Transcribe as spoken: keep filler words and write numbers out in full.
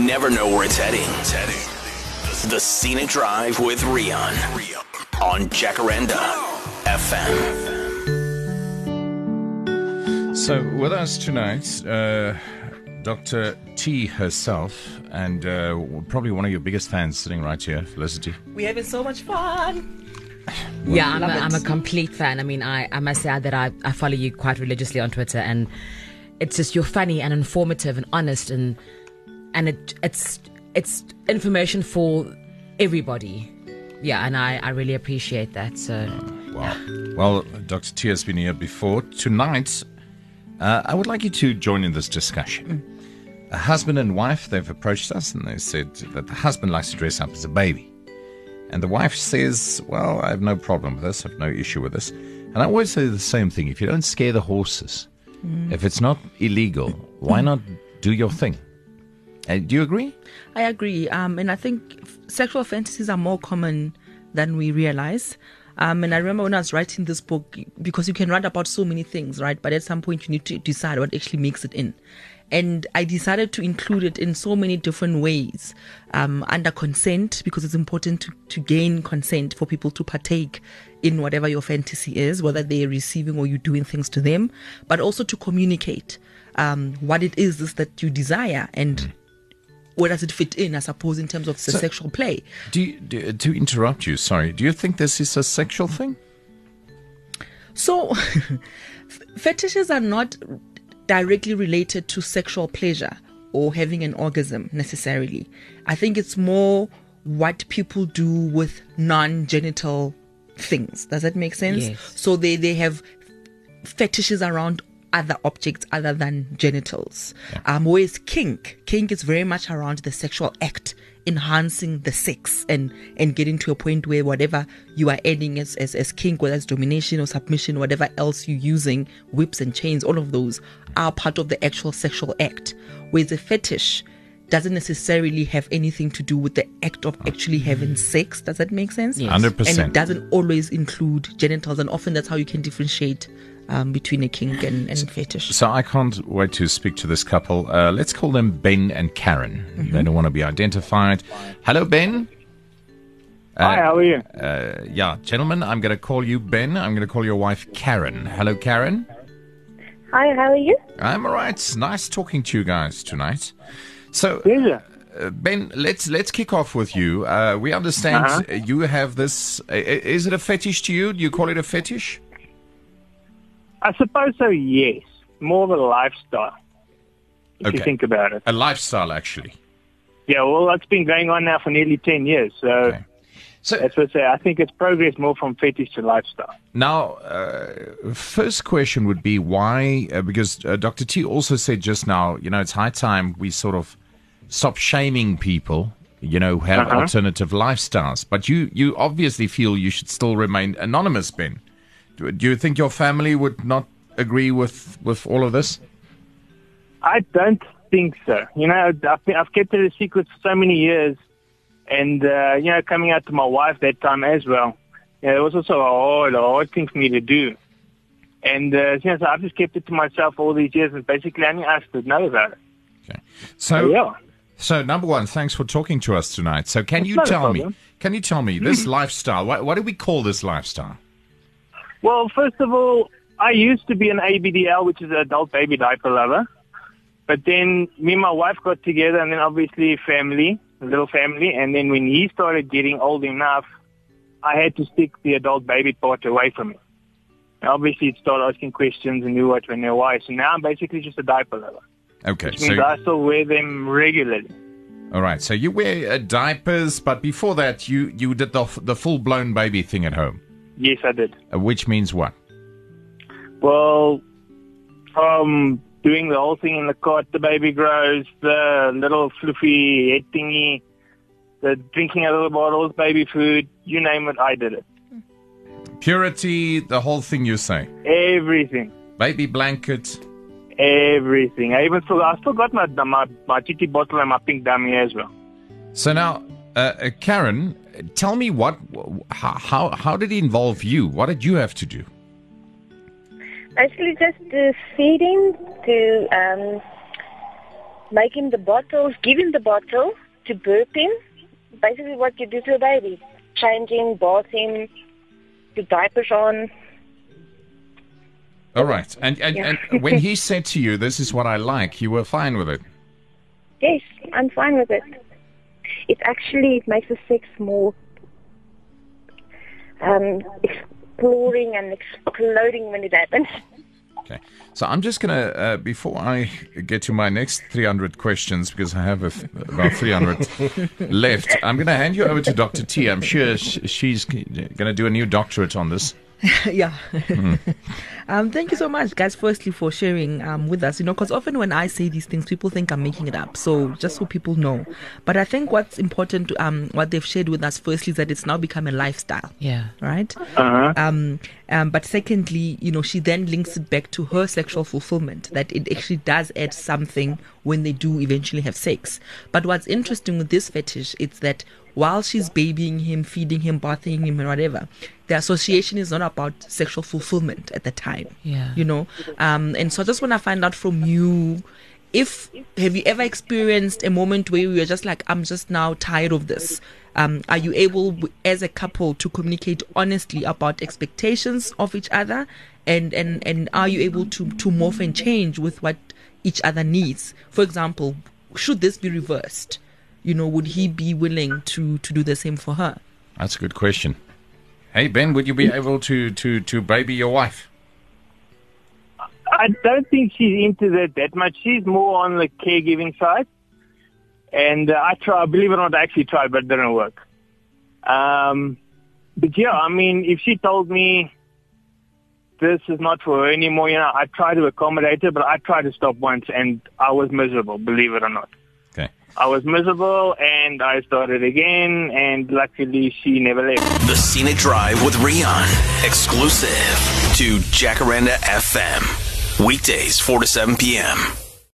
never know where it's heading. It's heading. The Scenic Drive with Rian on Jacaranda F M. So with us tonight, uh, Doctor T herself, and uh, probably one of your biggest fans sitting right here, Felicity. We're having so much fun. Yeah, I'm a, I'm a complete fan. I mean, I, I must say that I, I follow you quite religiously on Twitter, and it's just, you're funny and informative and honest, and and it it's it's information for everybody. Yeah, and I, I really appreciate that. So, wow. Well, Doctor T has been here before. Tonight, uh, I would like you to join in this discussion. Mm. A husband and wife, they've approached us, and they said that the husband likes to dress up as a baby. And the wife says, well, I have no problem with this. I have no issue with this. And I always say the same thing. If you don't scare the horses, mm. if it's not illegal, why not do your thing? Uh, do you agree? I agree. Um, and I think f- sexual fantasies are more common than we realize. Um, and I remember when I was writing this book, because you can write about so many things, right? But at some point you need to decide what actually makes it in. And I decided to include it in so many different ways, um, under consent, because it's important to, to gain consent for people to partake in whatever your fantasy is, whether they're receiving or you're doing things to them, but also to communicate um, what it is this that you desire and mm. where does it fit in, I suppose, in terms of the so, sexual play. Do you, do, to interrupt you, sorry, do you think this is a sexual thing? So, fetishes are not directly related to sexual pleasure or having an orgasm necessarily. I think it's more what people do with non-genital things. Does that make sense? Yes. So they, they have fetishes around other objects other than genitals. Yeah. Um, whereas kink, kink is very much around the sexual act, enhancing the sex and, and getting to a point where whatever you are adding as, as, as kink, whether it's domination or submission, whatever else you're using, whips and chains, all of those are part of the actual sexual act. Whereas a fetish doesn't necessarily have anything to do with the act of actually having sex. Does that make sense? Yes. one hundred percent. And it doesn't always include genitals, and often that's how you can differentiate Um, between a kink and, and fetish. So I can't wait to speak to this couple. Uh, let's call them Ben and Karen. Mm-hmm. They don't want to be identified. Hello, Ben. Uh, Hi, how are you? Uh, yeah, gentlemen, I'm going to call you Ben. I'm going to call your wife Karen. Hello, Karen. Hi, how are you? I'm all right. Nice talking to you guys tonight. So, Yeah. uh, Ben, let's let's kick off with you. Uh, we understand Uh-huh. you have this. Uh, is it a fetish to you? Do you call it a fetish? I suppose so, yes. More of a lifestyle, if Okay. you think about it. A lifestyle, actually. Yeah, well, that's been going on now for nearly ten years. So Okay. So that's what I say. I think it's progress more from fetish to lifestyle. now, uh, first question would be why? Uh, because uh, Doctor T also said just now, you know, it's high time we sort of stop shaming people, you know, who have Uh-huh. alternative lifestyles. But you, you obviously feel you should still remain anonymous, Ben. Do, do you think your family would not agree with, with all of this? I don't think so. You know, I've, been, I've kept it a secret for so many years. And, uh, you know, coming out to my wife that time as well, you know, it was also a hard, a hard thing for me to do. And, uh, you know, so I've just kept it to myself all these years, and basically only us that know about it. Okay. So, So, yeah. so number one, thanks for talking to us tonight. So can It's you not a tell me, problem. can you tell me this lifestyle, what, what do we call this lifestyle? Well, first of all, I used to be an A B D L, which is an adult baby diaper lover. But then me and my wife got together, and then obviously family, a little family. And then when he started getting old enough, I had to stick the adult baby part away from him. And obviously, it started asking questions and who, what, when, and why. So now I'm basically just a diaper lover. Okay, Which means I still wear them regularly. all right. So you wear uh, diapers, but before that, you, you did the the full blown baby thing at home, Yes, I did. uh, which means what? Well, from doing the whole thing in the cot, the baby grows, the little fluffy head thingy, the drinking out of the bottles, baby food, you name it, I did it. Purity, the whole thing you say. Everything. Baby blanket. Everything. I even still, I still got my, my, my titty bottle and my pink dummy as well. So now, uh, uh, Karen, tell me what, how, how, how did it involve you? What did you have to do? Actually, just uh, feeding to um, make him the bottles, give him the bottle to burp him. Basically what you do to a baby. Change him, bath him, put diapers on. All right. And, and, Yeah. and when he said to you, this is what I like, you were fine with it? Yes, I'm fine with it. It actually it makes the sex more um, exploring and exploding when it happens. Okay. So I'm just going to, uh, before I get to my next three hundred questions, because I have a th- about three hundred left, I'm going to hand you over to Doctor T. I'm sure sh- she's going to do a new doctorate on this. yeah. um, thank you so much, guys, firstly, for sharing um, with us. You know, because often when I say these things, people think I'm making it up. So just so people know. But I think what's important, um, what they've shared with us, firstly, is that it's now become a lifestyle. Yeah. Right? Uh-huh. Um, um, but secondly, you know, she then links it back to her sexual fulfillment, that it actually does add something when they do eventually have sex. But what's interesting with this fetish is that while she's babying him, feeding him, bathing him, and whatever, the association is not about sexual fulfillment at the time. Yeah. You know? Um, and so I just want to find out from you, if, have you ever experienced a moment where you were just like, I'm just now tired of this? Um, are you able, w- as a couple, to communicate honestly about expectations of each other? And, and, and are you able to, to morph and change with what each other needs? For example, should this be reversed? You know, would he be willing to, to do the same for her? That's a good question. Hey, Ben, would you be able to, to, to baby your wife? I don't think she's into that that much. She's more on the caregiving side. And uh, I try, believe it or not, I actually tried, but it didn't work. Um, but yeah, I mean, if she told me this is not for her anymore, you know, I try to accommodate her, but I tried to stop once and I was miserable, believe it or not. Okay. I was miserable and I started again, and luckily she never left. The Scenic Drive with Rian. Exclusive to Jacaranda F M. Weekdays, four to seven p.m.